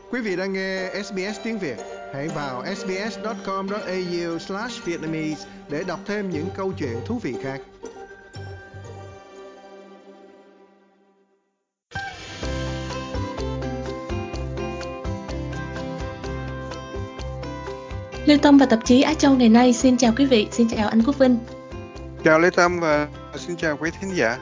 Quý vị đang nghe SBS tiếng Việt, hãy vào sbs.com.au/vietnamese để đọc thêm những câu chuyện thú vị khác. Lưu Tâm và tạp chí Á Châu ngày nay xin chào quý vị, xin chào anh Quốc Vinh. Chào Lê Tâm và xin chào quý thính giả.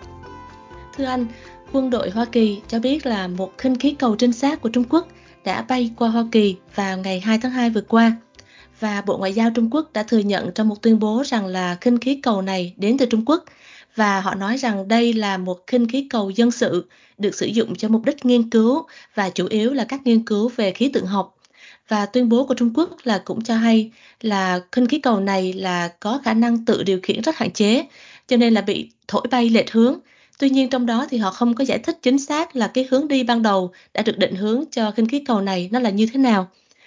Thưa anh, quân đội Hoa Kỳ cho biết là một khinh khí cầu trinh sát của Trung Quốc đã bay qua Hoa Kỳ vào ngày 2 tháng 2 vừa qua. Và Bộ Ngoại giao Trung Quốc đã thừa nhận trong một tuyên bố rằng là khinh khí cầu này đến từ Trung Quốc. Và họ nói rằng đây là một khinh khí cầu dân sự được sử dụng cho mục đích nghiên cứu và chủ yếu là các nghiên cứu về khí tượng học. Và tuyên bố của Trung Quốc là cũng cho hay là khinh khí cầu này là có khả năng tự điều khiển rất hạn chế, cho nên là bị thổi bay lệch hướng. Tuy nhiên trong đó thì họ không có giải thích chính xác là cái hướng đi ban đầu đã được định hướng cho khinh khí cầu này nó là như thế nào.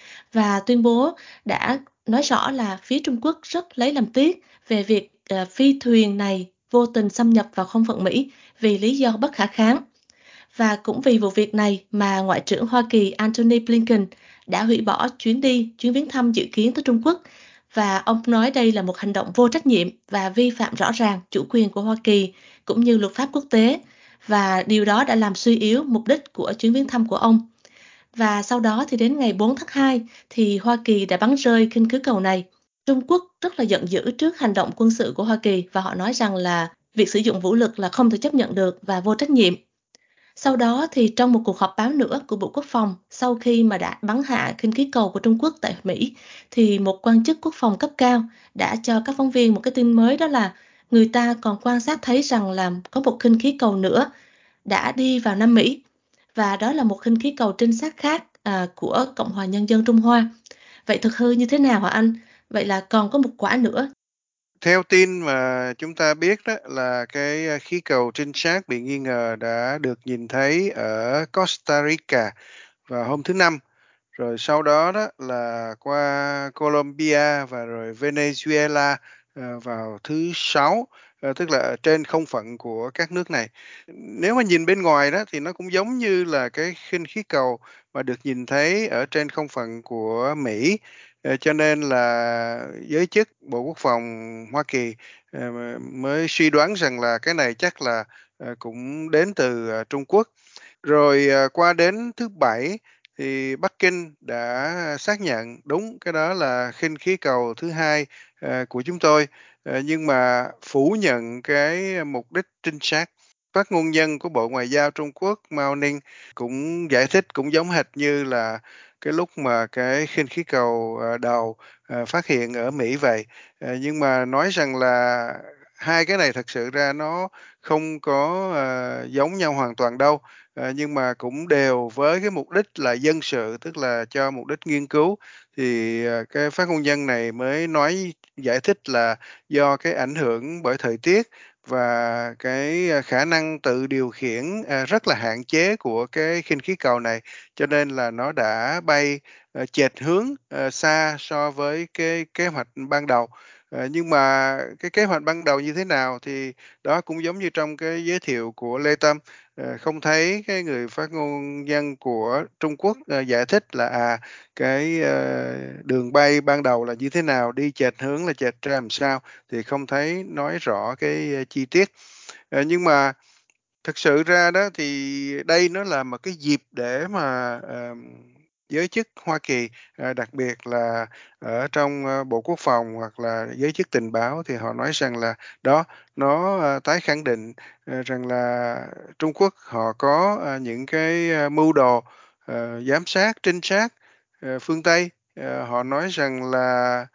Và tuyên bố đã nói rõ là phía Trung Quốc rất lấy làm tiếc về việc phi thuyền này vô tình xâm nhập vào không phận Mỹ vì lý do bất khả kháng. Và cũng vì vụ việc này mà Ngoại trưởng Hoa Kỳ Antony Blinken đã hủy bỏ chuyến viếng thăm dự kiến tới Trung Quốc. Và ông nói đây là một hành động vô trách nhiệm và vi phạm rõ ràng chủ quyền của Hoa Kỳ cũng như luật pháp quốc tế. Và điều đó đã làm suy yếu mục đích của chuyến viếng thăm của ông. Và sau đó thì đến ngày 4 tháng 2 thì Hoa Kỳ đã bắn rơi khinh khí cầu này. Trung Quốc rất là giận dữ trước hành động quân sự của Hoa Kỳ và họ nói rằng là việc sử dụng vũ lực là không thể chấp nhận được và vô trách nhiệm. Sau đó thì trong một cuộc họp báo nữa của Bộ Quốc phòng, sau khi mà đã bắn hạ khinh khí cầu của Trung Quốc tại Mỹ, thì một quan chức quốc phòng cấp cao đã cho các phóng viên một cái tin mới, đó là người ta còn quan sát thấy rằng là có một khinh khí cầu nữa đã đi vào Nam Mỹ. Và đó là một khinh khí cầu trinh sát khác của Cộng hòa Nhân dân Trung Hoa. Vậy thực hư như thế nào hả anh? Vậy là còn có một quả nữa. Theo tin mà chúng ta biết đó là cái khí cầu trinh sát bị nghi ngờ đã được nhìn thấy ở Costa Rica vào hôm thứ Năm. Rồi sau đó đó là qua Colombia và rồi Venezuela vào thứ Sáu, tức là ở trên không phận của các nước này. Nếu mà nhìn bên ngoài đó thì nó cũng giống như là cái khinh khí cầu mà được nhìn thấy ở trên không phận của Mỹ. Cho nên là giới chức Bộ Quốc phòng Hoa Kỳ mới suy đoán rằng là cái này chắc là cũng đến từ Trung Quốc. Rồi qua đến thứ Bảy thì Bắc Kinh đã xác nhận đúng cái đó là khinh khí cầu thứ hai của chúng tôi, nhưng mà phủ nhận cái mục đích trinh sát. Phát ngôn nhân của Bộ Ngoại giao Trung Quốc Mao Ning cũng giải thích cũng giống hệt như là cái lúc mà cái khinh khí cầu đầu phát hiện ở Mỹ vậy. Nhưng mà nói rằng là hai cái này thật sự ra nó không có giống nhau hoàn toàn đâu. Nhưng mà cũng đều với cái mục đích là dân sự, tức là cho mục đích nghiên cứu. Thì cái phát ngôn nhân này mới giải thích là do cái ảnh hưởng bởi thời tiết và cái khả năng tự điều khiển rất là hạn chế của cái khinh khí cầu này, cho nên là nó đã bay chệch hướng xa so với cái kế hoạch ban đầu. Nhưng mà cái kế hoạch ban đầu như thế nào thì đó cũng giống như trong cái giới thiệu của Lê Tâm, không thấy cái người phát ngôn nhân của Trung Quốc giải thích là cái đường bay ban đầu là như thế nào, đi chệch hướng là chệch ra làm sao, thì không thấy nói rõ cái chi tiết. Nhưng mà thực sự ra đó thì đây nó là một cái dịp để mà giới chức Hoa Kỳ, đặc biệt là ở trong Bộ Quốc phòng hoặc là giới chức tình báo, thì họ nói rằng là đó, nó tái khẳng định rằng là Trung Quốc họ có những cái mưu đồ giám sát, trinh sát phương Tây. Họ nói rằng là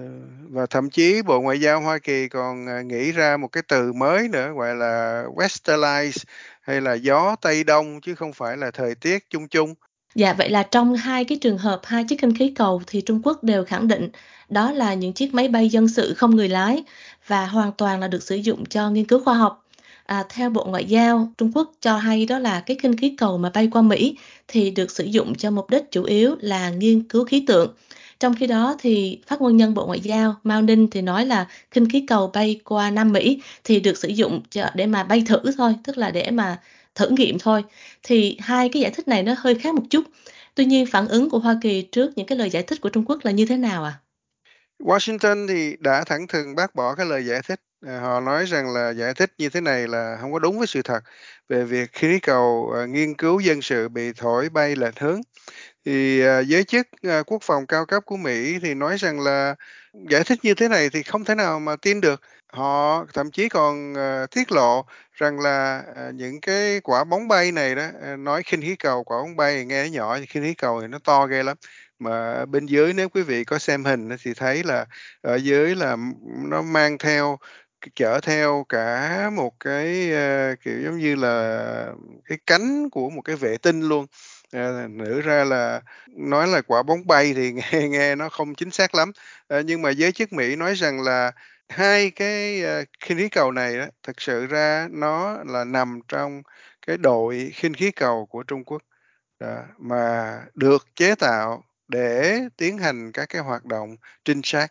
và thậm chí Bộ Ngoại giao Hoa Kỳ còn nghĩ ra một cái từ mới nữa gọi là Westerlize, hay là gió Tây Đông, chứ không phải là thời tiết chung chung. Dạ, vậy là trong hai cái trường hợp, hai chiếc khinh khí cầu thì Trung Quốc đều khẳng định đó là những chiếc máy bay dân sự không người lái và hoàn toàn là được sử dụng cho nghiên cứu khoa học. Theo Bộ Ngoại giao Trung Quốc cho hay đó là cái khinh khí cầu mà bay qua Mỹ thì được sử dụng cho mục đích chủ yếu là nghiên cứu khí tượng. Trong khi đó thì phát ngôn nhân Bộ Ngoại giao Mao Ning thì nói là khinh khí cầu bay qua Nam Mỹ thì được sử dụng để mà bay thử thôi, tức là để mà thử nghiệm thôi. Thì hai cái giải thích này nó hơi khác một chút. Tuy nhiên phản ứng của Hoa Kỳ trước những cái lời giải thích của Trung Quốc là như thế nào ạ? Washington thì đã thẳng thừng bác bỏ cái lời giải thích. Họ nói rằng là giải thích như thế này là không có đúng với sự thật về việc khinh khí cầu nghiên cứu dân sự bị thổi bay lệch hướng. Thì giới chức quốc phòng cao cấp của Mỹ thì nói rằng là giải thích như thế này thì không thể nào mà tin được. Họ thậm chí còn tiết lộ rằng là những cái quả bóng bay này đó, nói khinh khí cầu quả bóng bay thì nghe nó nhỏ, khinh khí cầu thì nó to ghê lắm. Mà bên dưới nếu quý vị có xem hình thì thấy là ở dưới là nó mang theo, chở theo cả một cái kiểu giống như là cái cánh của một cái vệ tinh luôn. Nữ ra là nói là quả bóng bay thì nghe nghe nó không chính xác lắm. Nhưng mà giới chức Mỹ nói rằng là hai cái khinh khí cầu này á, thực sự ra nó là nằm trong cái đội khinh khí cầu của Trung Quốc, mà được chế tạo để tiến hành các cái hoạt động trinh sát.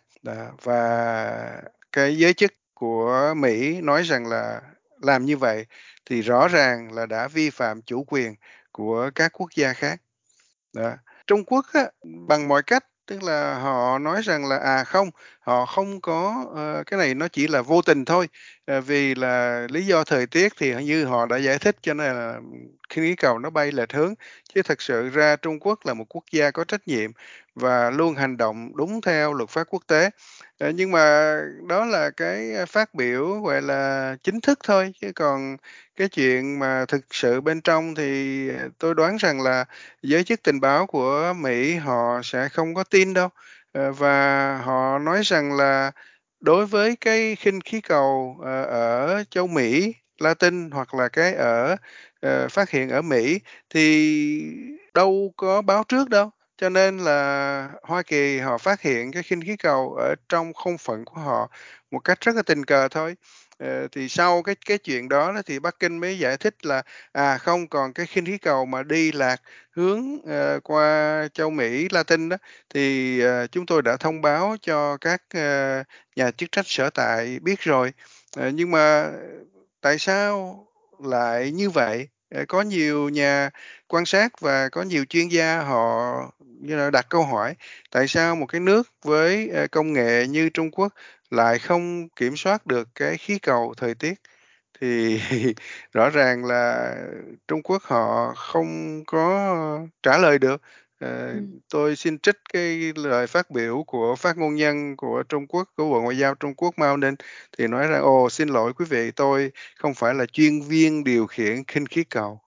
Và cái giới chức của Mỹ nói rằng là làm như vậy thì rõ ràng là đã vi phạm chủ quyền của các quốc gia khác. Đó. Trung Quốc á, bằng mọi cách, tức là họ nói rằng là không, họ không có cái này nó chỉ là vô tình thôi, vì là lý do thời tiết thì như họ đã giải thích cho nên là khinh khí cầu nó bay lệch hướng, chứ thật sự ra Trung Quốc là một quốc gia có trách nhiệm và luôn hành động đúng theo luật pháp quốc tế. Nhưng mà đó là cái phát biểu gọi là chính thức thôi, chứ còn cái chuyện mà thực sự bên trong thì tôi đoán rằng là giới chức tình báo của Mỹ họ sẽ không có tin đâu. Và họ nói rằng là đối với cái khinh khí cầu ở châu Mỹ Latin hoặc là cái ở phát hiện ở Mỹ thì đâu có báo trước đâu. Cho nên là Hoa Kỳ họ phát hiện cái khinh khí cầu ở trong không phận của họ một cách rất là tình cờ thôi. Thì sau cái chuyện đó đó thì Bắc Kinh mới giải thích là không, còn cái khinh khí cầu mà đi lạc hướng qua châu Mỹ Latin đó thì chúng tôi đã thông báo cho các nhà chức trách sở tại biết rồi. Nhưng mà tại sao lại như vậy? Có nhiều nhà quan sát và có nhiều chuyên gia họ như là đặt câu hỏi tại sao một cái nước với công nghệ như Trung Quốc lại không kiểm soát được cái khí cầu thời tiết. Thì rõ ràng là Trung Quốc họ không có trả lời được. Ờ, Ừm. tôi xin trích cái lời phát biểu của phát ngôn nhân của Trung Quốc, của Bộ Ngoại giao Trung Quốc Mao Ninh, thì nói rằng: "Ồ, xin lỗi quý vị, tôi không phải là chuyên viên điều khiển khinh khí cầu."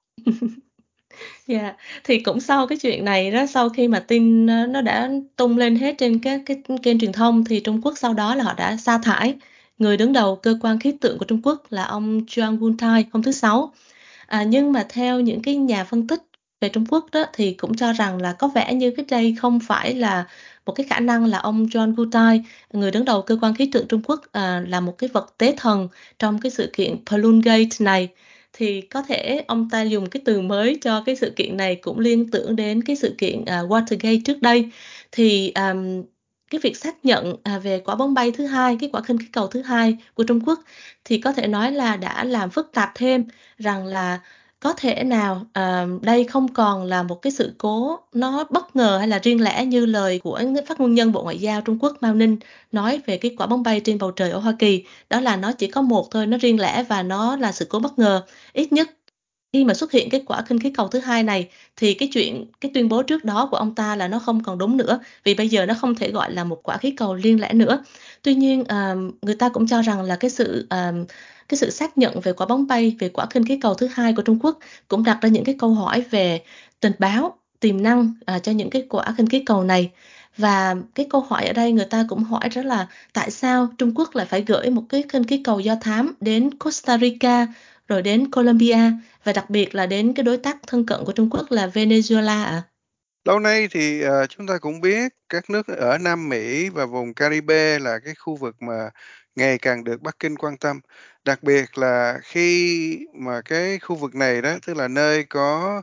Yeah, thì cũng sau cái chuyện này đó, sau khi mà tin, nó đã tung lên hết trên các cái kênh truyền thông thì Trung Quốc sau đó là họ đã sa thải người đứng đầu cơ quan khí tượng của Trung Quốc là ông Zhang Yuntai hôm thứ Sáu. Nhưng mà theo những cái nhà phân tích về Trung Quốc đó thì cũng cho rằng là có vẻ như cái đây không phải là một cái khả năng là ông John Gutai, người đứng đầu cơ quan khí tượng Trung Quốc, là một cái vật tế thần trong cái sự kiện Balloongate này. Thì có thể ông ta dùng cái từ mới cho cái sự kiện này cũng liên tưởng đến cái sự kiện Watergate trước đây. Thì cái việc xác nhận về quả bóng bay thứ hai, cái quả khinh khí cầu thứ hai của Trung Quốc thì có thể nói là đã làm phức tạp thêm rằng là có thể nào đây không còn là một cái sự cố nó bất ngờ hay là riêng lẻ như lời của phát ngôn nhân Bộ Ngoại giao Trung Quốc Mao Ninh nói về cái quả bóng bay trên bầu trời ở Hoa Kỳ, đó là nó chỉ có một thôi, nó riêng lẻ và nó là sự cố bất ngờ. Ít nhất khi mà xuất hiện cái quả khinh khí cầu thứ hai này thì cái tuyên bố trước đó của ông ta là nó không còn đúng nữa, vì bây giờ nó không thể gọi là một quả khí cầu riêng lẻ nữa. Tuy nhiên người ta cũng cho rằng là cái sự xác nhận về quả bóng bay, về quả khinh khí cầu thứ hai của Trung Quốc cũng đặt ra những cái câu hỏi về tình báo, tiềm năng cho những cái quả khinh khí cầu này. Và cái câu hỏi ở đây người ta cũng hỏi đó là tại sao Trung Quốc lại phải gửi một cái khinh khí cầu do thám đến Costa Rica, rồi đến Colombia và đặc biệt là đến cái đối tác thân cận của Trung Quốc là Venezuela ạ? Lâu nay thì chúng ta cũng biết các nước ở Nam Mỹ và vùng Caribe là cái khu vực mà ngày càng được Bắc Kinh quan tâm. Đặc biệt là khi mà cái khu vực này đó, tức là nơi có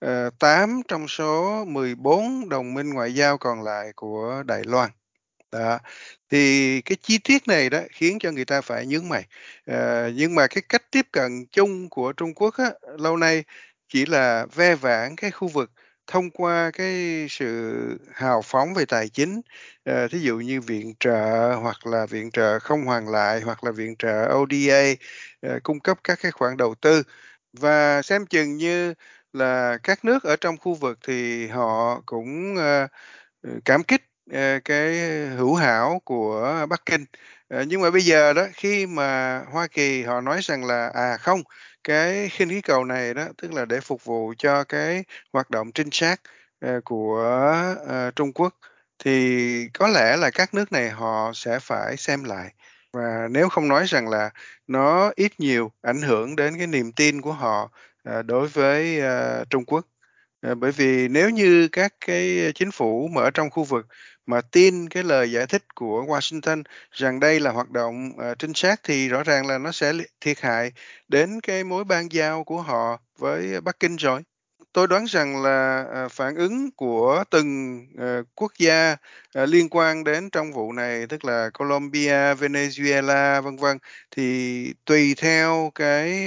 8 trong số 14 đồng minh ngoại giao còn lại của Đài Loan. Đó, thì cái chi tiết này đó khiến cho người ta phải nhướng mày. Nhưng mà cái cách tiếp cận chung của Trung Quốc á, lâu nay chỉ là ve vãn cái khu vực thông qua cái sự hào phóng về tài chính, thí dụ như viện trợ hoặc là viện trợ không hoàn lại hoặc là viện trợ ODA, cung cấp các cái khoản đầu tư. Và xem chừng như là các nước ở trong khu vực thì họ cũng, cảm kích, cái hữu hảo của Bắc Kinh. Nhưng mà bây giờ đó, khi mà Hoa Kỳ họ nói rằng là, không, cái khinh khí cầu này đó, tức là để phục vụ cho cái hoạt động trinh sát, của, Trung Quốc, thì có lẽ là các nước này họ sẽ phải xem lại. Và nếu không nói rằng là nó ít nhiều ảnh hưởng đến cái niềm tin của họ, đối với, Trung Quốc. Bởi vì nếu như các cái chính phủ mà ở trong khu vực mà tin cái lời giải thích của Washington rằng đây là hoạt động, trinh sát thì rõ ràng là nó sẽ thiệt hại đến cái mối ban giao của họ với Bắc Kinh rồi. Tôi đoán rằng là, phản ứng của từng, quốc gia, liên quan đến trong vụ này, tức là Colombia, Venezuela, vân vân, thì tùy theo cái,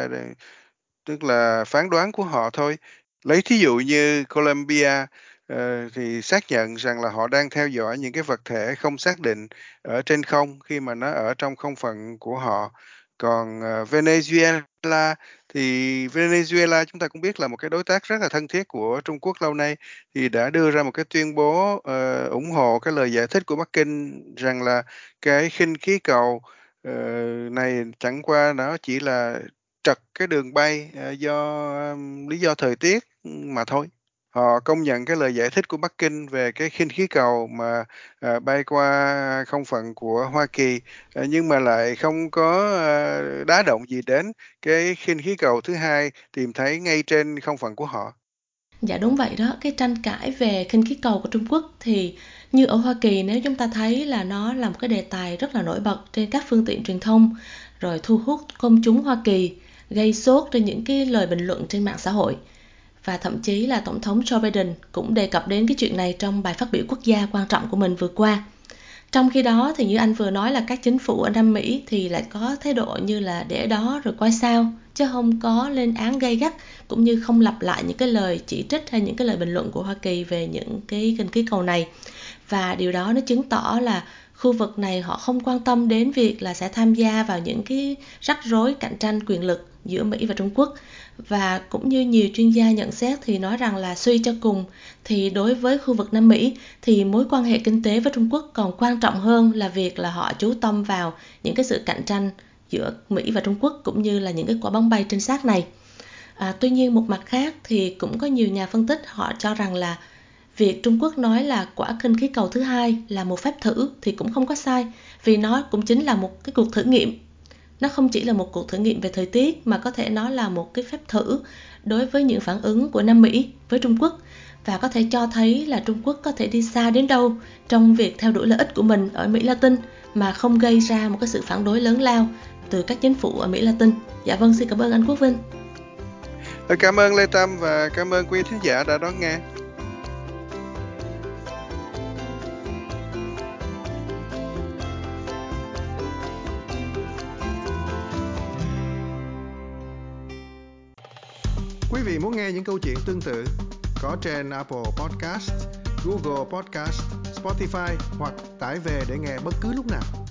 tức là phán đoán của họ thôi. Lấy thí dụ như Colombia, thì xác nhận rằng là họ đang theo dõi những cái vật thể không xác định ở trên không khi mà nó ở trong không phận của họ. Còn, Venezuela thì Venezuela chúng ta cũng biết là một cái đối tác rất là thân thiết của Trung Quốc lâu nay, thì đã đưa ra một cái tuyên bố, ủng hộ cái lời giải thích của Bắc Kinh rằng là cái khinh khí cầu, ờ, này chẳng qua nó chỉ là trật cái đường bay, do, lý do thời tiết, mà thôi. Họ công nhận cái lời giải thích của Bắc Kinh về cái khinh khí cầu mà, bay qua không phận của Hoa Kỳ, nhưng mà lại không có, đá động gì đến cái khinh khí cầu thứ hai tìm thấy ngay trên không phận của họ. Dạ đúng vậy đó, cái tranh cãi về khinh khí cầu của Trung Quốc thì như ở Hoa Kỳ, nếu chúng ta thấy là nó là một cái đề tài rất là nổi bật trên các phương tiện truyền thông, rồi thu hút công chúng Hoa Kỳ, gây sốt trên những cái lời bình luận trên mạng xã hội. Và thậm chí là Tổng thống Joe Biden cũng đề cập đến cái chuyện này trong bài phát biểu quốc gia quan trọng của mình vừa qua. Trong khi đó thì như anh vừa nói là các chính phủ ở Nam Mỹ thì lại có thái độ như là để đó rồi coi sao, chứ không có lên án gay gắt, cũng như không lặp lại những cái lời chỉ trích hay những cái lời bình luận của Hoa Kỳ về những cái khinh khí cầu này. Và điều đó nó chứng tỏ là khu vực này họ không quan tâm đến việc là sẽ tham gia vào những cái rắc rối cạnh tranh quyền lực giữa Mỹ và Trung Quốc. Và cũng như nhiều chuyên gia nhận xét thì nói rằng là suy cho cùng thì đối với khu vực Nam Mỹ thì mối quan hệ kinh tế với Trung Quốc còn quan trọng hơn là việc là họ chú tâm vào những cái sự cạnh tranh giữa Mỹ và Trung Quốc, cũng như là những cái quả bóng bay trinh sát này. Tuy nhiên một mặt khác thì cũng có nhiều nhà phân tích họ cho rằng là việc Trung Quốc nói là quả khinh khí cầu thứ hai là một phép thử thì cũng không có sai, vì nó cũng chính là một cái cuộc thử nghiệm. Nó không chỉ là một cuộc thử nghiệm về thời tiết mà có thể nó là một cái phép thử đối với những phản ứng của Nam Mỹ với Trung Quốc, và có thể cho thấy là Trung Quốc có thể đi xa đến đâu trong việc theo đuổi lợi ích của mình ở Mỹ Latin mà không gây ra một cái sự phản đối lớn lao từ các chính phủ ở Mỹ Latin. Dạ vâng, xin cảm ơn anh Quốc Vinh. Cảm ơn Lê Tâm và cảm ơn quý thính giả đã đón nghe. Quý vị muốn nghe những câu chuyện tương tự có trên Apple Podcast, Google Podcast, Spotify hoặc tải về để nghe bất cứ lúc nào.